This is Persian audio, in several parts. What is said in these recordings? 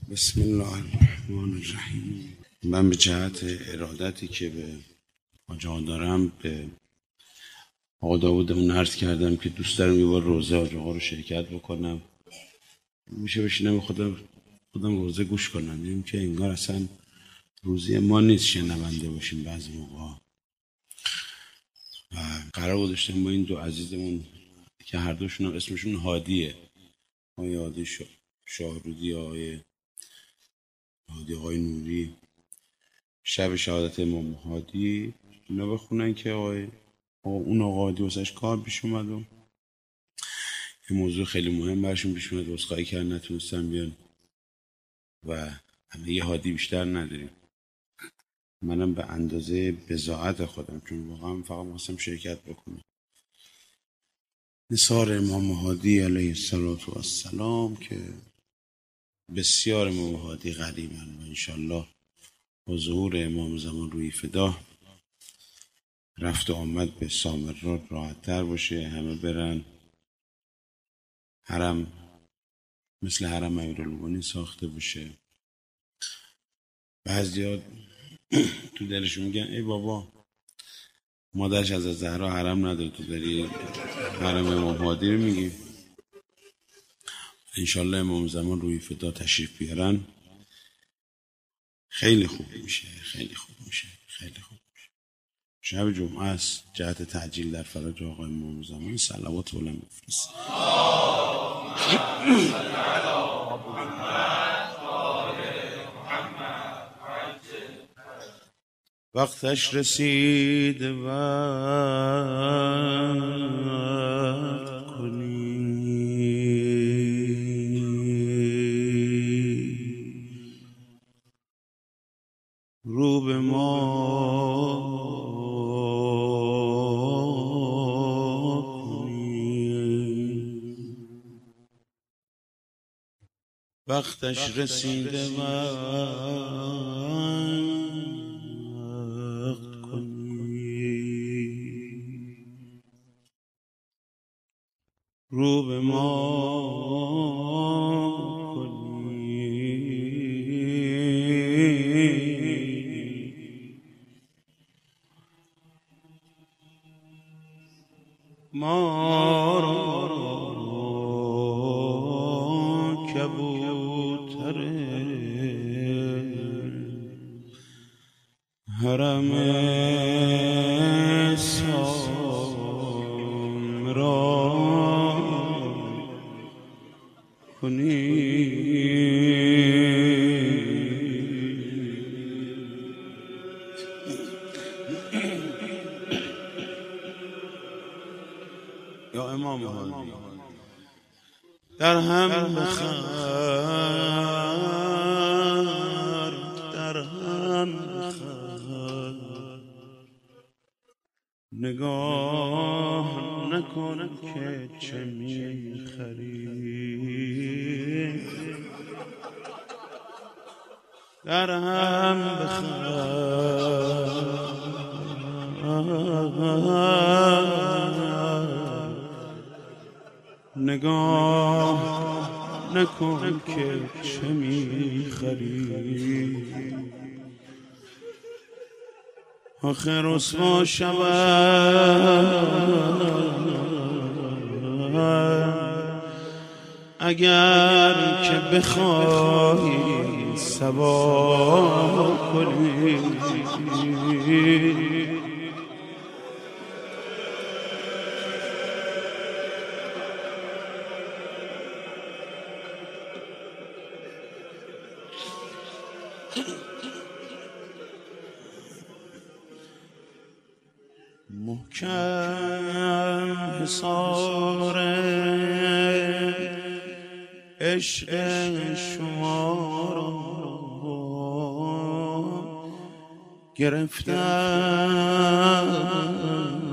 بسم الله الرحمن الرحیم. من به جهت ارادتی که به آقا دارم به آقا داوودمون عرض کردم که دوست دارم یه بار روزه آقا رو شرکت بکنم. میشه بشینم خودم روزه گوش کنم. دیدیم که انگار اصلا روزی ما نیست شنونده باشیم بعضی موقع. و قرار گذاشتم با این دو عزیزمون که هر دوشون هم اسمشون هادیه، آقای هادی شاهرودی، آقای نوری، شب شهادت امام هادی اینا بخونن که اون آقا هادی واسش کار پیش اومد و یه موضوع خیلی مهم برشون پیش اومد، عذرخواهی کردن نتونستن بیان و همه یه هادی بیشتر نداریم. منم به اندازه بضاعت خودم، چون واقعا فقط می‌خواستم شرکت بکنم، نثار امام هادی علیه السلام که بسیار امام هادی قریبن و انشالله با ظهور امام زمان روی فدا رفت و آمد به سامرات راحت تر باشه، همه برن حرم مثل حرم امیرالمومنین ساخته باشه. بعضیا تو دلشون میگن ای بابا مادرش از زهرا حرم نداره، تو داری حرم امام هادی رو میگی. انشالله امام زمان روی فدا تشریف بیارن، خیلی خوب میشه. شب جمعه است، جهت تعجیل در فرج آقای امام زمان صلوات بلند بفرست. وقتش رسید وقت کنی، رو به ما کنی. وقتش رسید وقت کنی، رو به ما کنی. ما را کبوتر حرم سامرا کنی. یا امام هادی در هم بخر، در هم بخر، نگاه نکن که چه میخری. در هم بخر، نگاه نکن که چه میخری. آخر رسوا شود اگر که بخواهی ثواب کنی. محکم حصار عشق شما را گرفتم،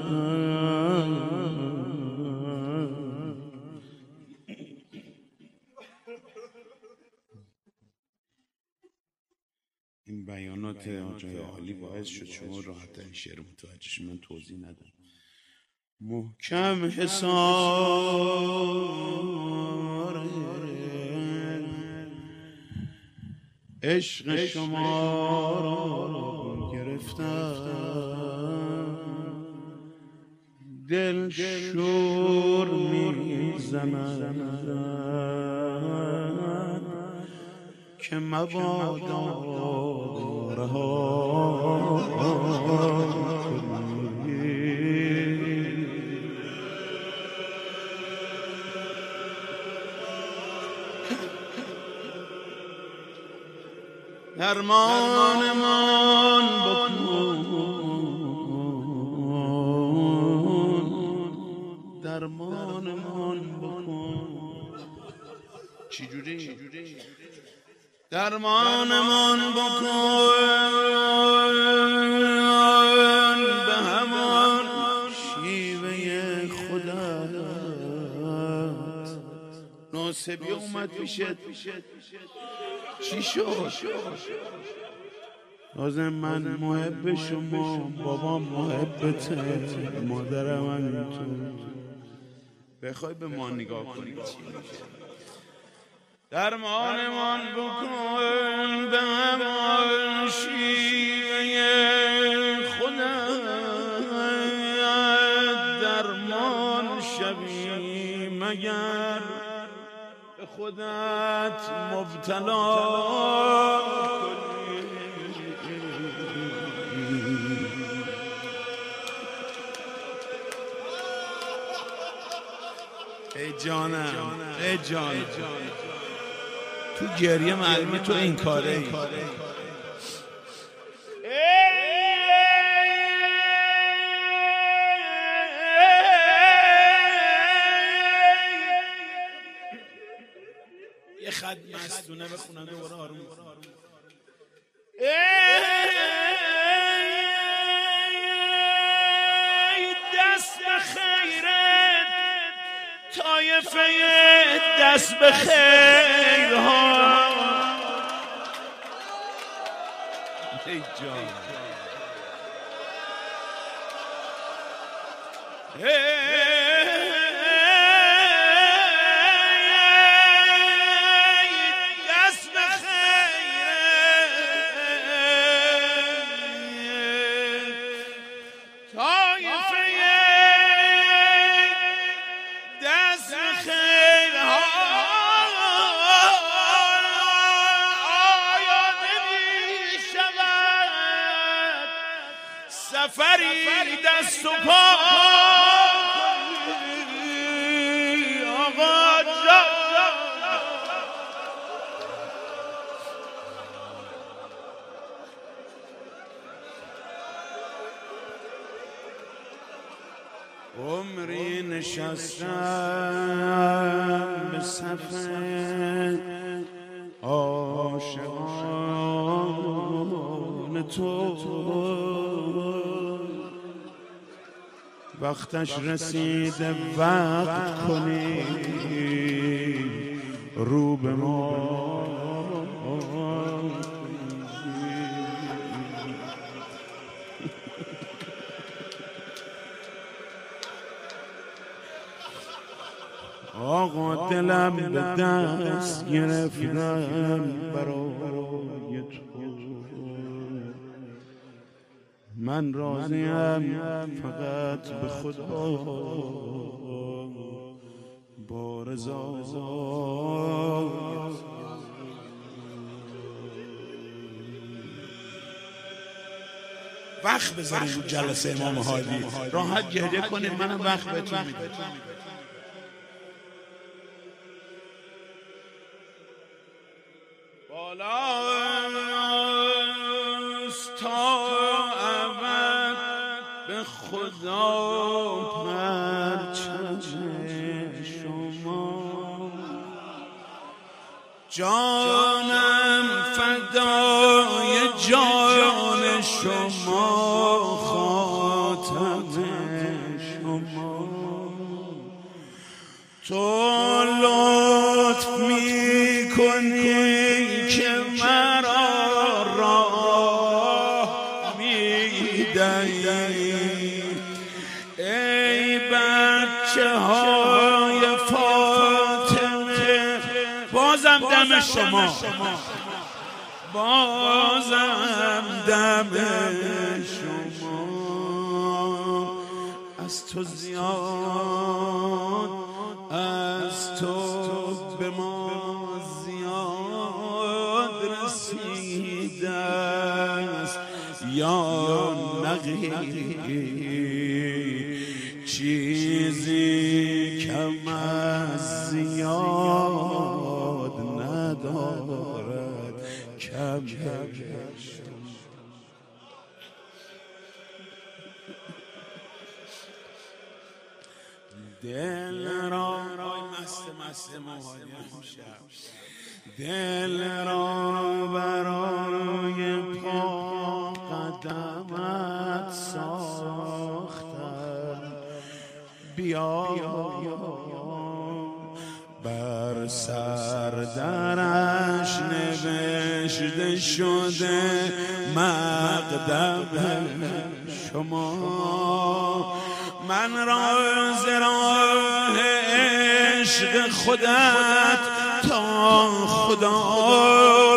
این بیانات آجای عالی باعث شد شما راحت این شعر متوجه شد، من توضیح ندم. محکم حصار عشق شما را گرفتم، دل شور میزند که مبادا رها درمانمان بکن، درمانمان بکن. چجوری؟ درمانمان بکن به همان شیوه خودت. ناصبی اومد پیشت، چی شد؟ لازم من محب شما، بابام محبته، مادرم همینطور. بخوای به ما نگاه کنی چی میشه؟ درمانمان بکن به همان شیوه خودت. درمان شوی مگر به خودت مبتلا ای جانم، ای جانم، تو گریه معلومه تو این کاره ای. یه خط مستونه بخونم دوباره آروم. دست به خیرت طایفه، دست به خیر ها. ای جان، سفری دست و پا آقا جان. عمری نشستم به صف عاشقان تو، وقتش رسیده وقت کنی رو به ما. آقا دلم به دست گرفتم برای تو، من راضیم فقط به خدا با رضا. وقت بذارید رو جلسه امام هادی، راحت گریه کنید، منم وقت بهتون میدم. بالاست تا ابد به خدا پرچم شما، جانم فدای جان شما، خاتم شما. تو لطف میکنی که مرا راه میدهی، ای بچه های فاطمه. بازم دم شما، بازم دم شما از تو زیاد، از تو به ما زیاد رسیده است یا نغیر چیزی کم از زیاد ندارد کم دل را مست مهاجم شب دل را برای پا قدمت ساختم بیا بر سر درش نوشته شده مقدم شما من را ز راه عشق خودت تا خدا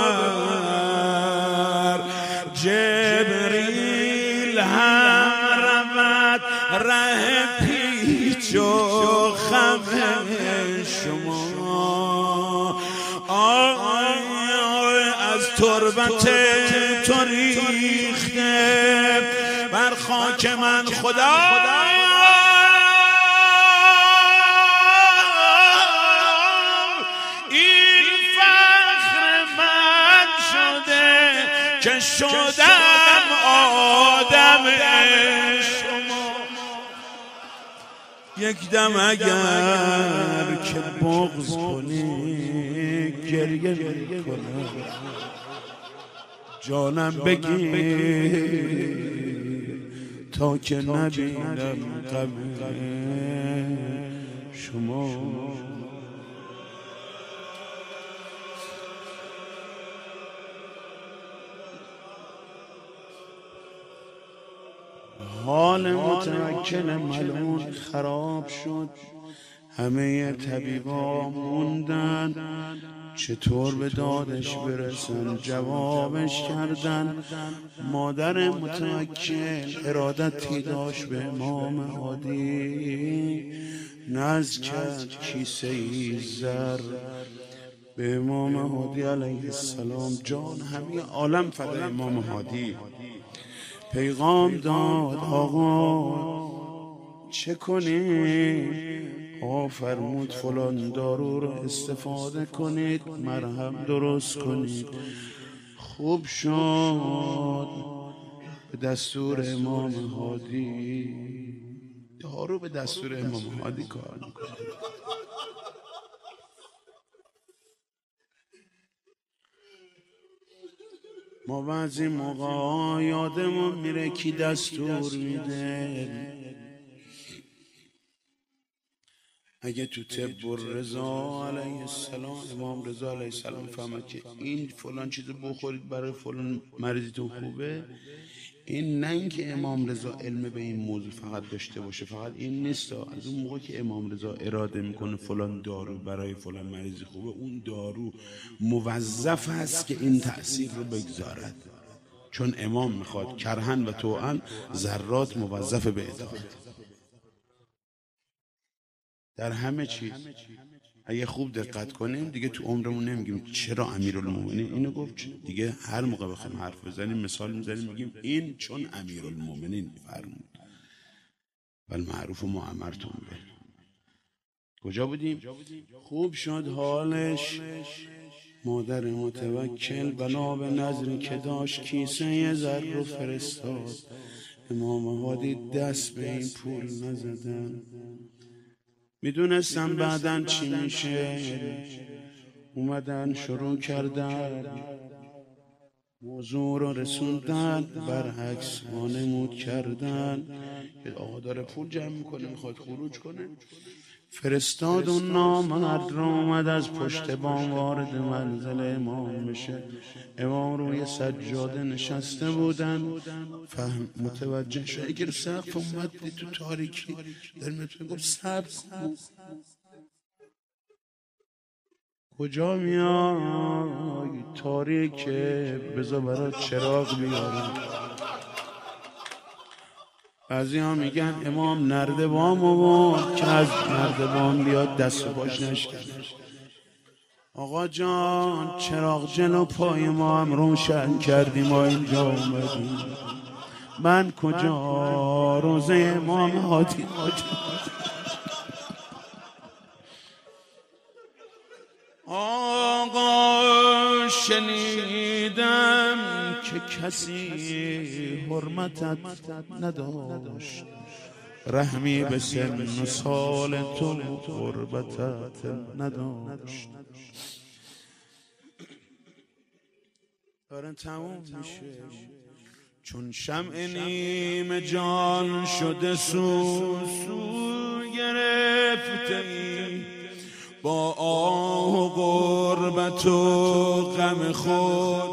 ببر جبریل هم رود ره پیچ و خم شما از تربت تو ریخته بر خاک من خدا این فخر من شده که شدم آدم شما یک دم اگر که بغض کنی گریه میکنم جانم بگیر تا که نبینم غم شما حال متوکل ملعون خراب شد همه طبیبا موندن چطور به دادش برسن جوابش کردن مادر متوکل ارادتی داشت به امام هادی نزد کرد کیسه ای زر به امام هادی علیه السلام جان همه عالم فدای امام هادی پیغام داد آقا چه کنی آقا فرمود فلان دارو رو استفاده کنید مرهم درست کنید خوب شد به دستور امام هادی دارو به دستور امام هادی کار میکنه ما بعضی موقع یادمون میره کی دستور میده اگه تو طب رضا علیه السلام امام رضا علیه السلام فهمد که این فلان چیزو بخورید برای فلان مریضیتون خوبه این نه اینکه امام رضا علم به این موضوع فقط داشته باشه فقط این نیست از اون موقع که امام رضا اراده میکنه فلان دارو برای فلان مریضی خوبه اون دارو موظف هست که این تأثیر رو بگذارد چون امام میخواد کرهن و طوعا ذرات موظف به اطاعت در همه چیز اگه خوب دقت کنیم دیگه تو عمرمون نمیگیم چرا امیرالمومنین اینو گفت دیگه هر موقع بخوایم حرف بزنیم مثال میزنیم میگیم این چون امیرالمومنین فرمود بل معروف و معمرتون به کجا بودیم خوب شد حالش مادر متوکل بنا به نظری که داشت کیسه زر رو فرستاد امام هادی دست به این پول نزدن میدونستم بعدن چی میشه اومدن شروع کردن موضوع رو رسوندن برعکس وانمود کردن که آقا داره پول جمع میکنه میخواد خروج کنه فرستاد اون نامرد رو اومد از پشت بام وارد منزل امام میشه امام روی سجاده نشسته بودن فهم متوجه شد اگر سقف اومد تو تاریکی در میتونه گفت صبر کن کجا میای تاریکه بذار برات چراغ بیارم. بعضی ها میگن امام نردبان آورد که از نردبان بیاد دست و پاش نشکنه. آقا جان چراغ جلو پای ما هم روشن کردی، ما اینجا اومدیم. من کجا روزه امام هادی آقا شنیدم که کسی حرمتت نداشت، رحمی به سن و سال تو غربتت نداشت. داره تموم میشه چون شمع نیم جان شده سو گرفته ای، با آه و غربت و غم خود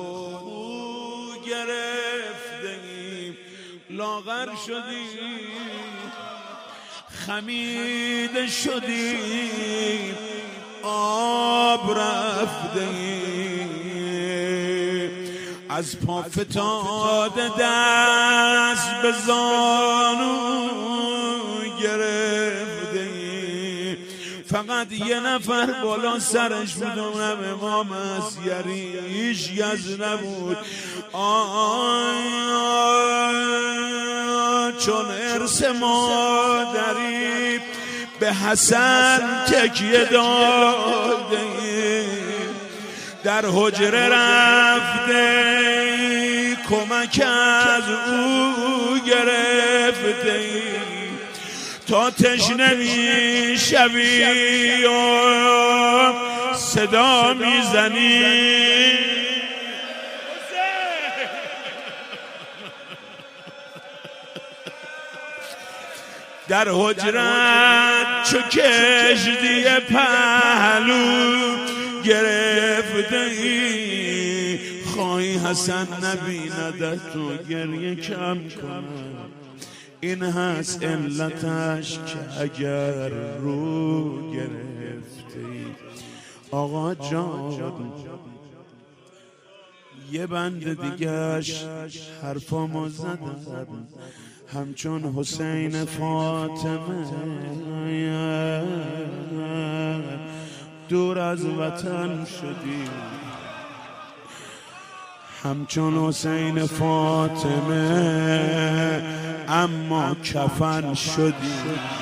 گرفته ای. لاغر شدی خمیده شدی آب رفته ای، از پا فتاده دست به زانو گرفته ای. فقط یه نفر بالا سرش بود، اونم امام است، یریش یز نبود. چون ارث مادری به حسن تکیه داده ای، در حجره رفته کمک از او گرفته ای، تا تشنه میشوی و صدا میزنی. در حجرت چو کشتی پهلو گرفته ای، خواهی حسن نبیندت تو گریه کم کن. این هست علتش که اگر رو گرفته ای. آقا جان یه بند دیگهش حرفامو زدم، همچون حسین فاطمه دور از وطن شدی، همچون حسین فاطمه اما کفن شدی.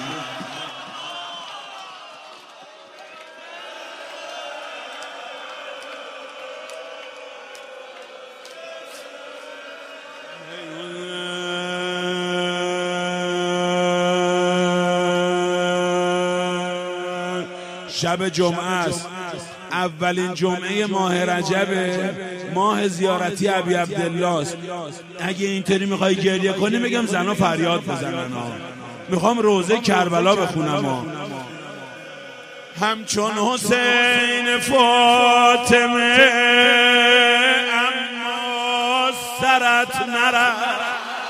شب جمعه است، اولین جمعه ماه رجبه، ماه زیارتی ابی عبدالله است. اگه اینطوری میخوای گریه کنی میگم زنا فریاد بزنن ها. میخوام روزه کربلا بخونم ها. همچون حسین فاطمه اما سرت نرفت،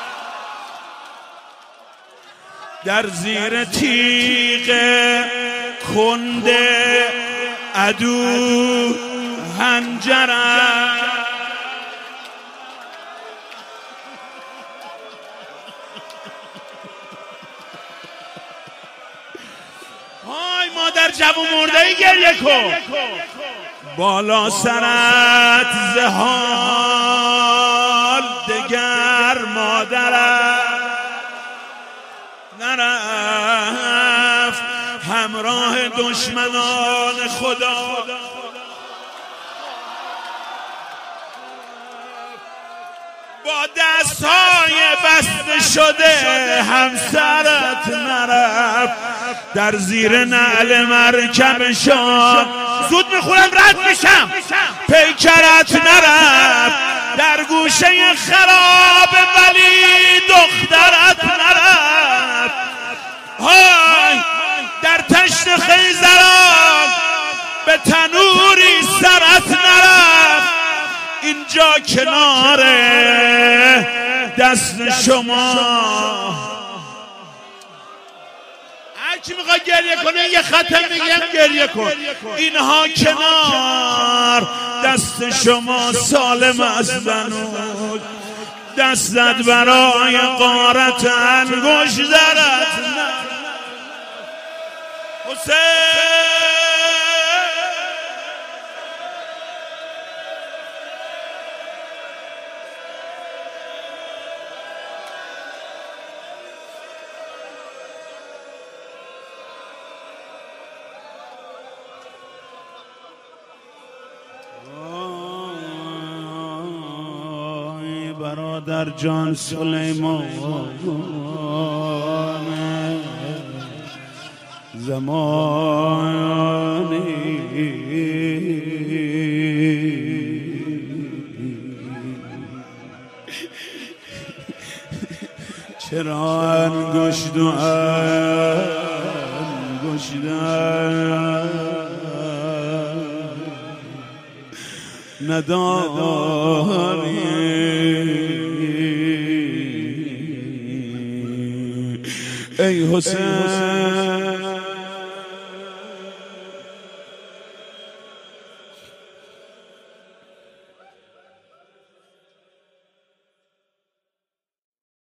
در زیر تیغ کنده عدو هنجرم. های مادر جوون مرده‌ای گریه کن، بالا سرت زهال دگر مادرت نرفت همراه دشمنان خدا. با دستهای بسته شده همسرت نرفت، در زیر نعل مرکبشان زود میخونم رد میشم، پیکرت نرفت، در گوشه خراب ولی دخترت نرفت. های در تشت خیزران به تنوری سرت نرفت، اینجا کنار دست شما کی میخواد گریه کنه یه ختم میگم گریه کن. اینها کنار دست شما سالم از بنود، دستت برای غارت انگشت درت حسین. برادر جان سلیمان زمانی چرا انگشت و انگشت نداری ای حسین.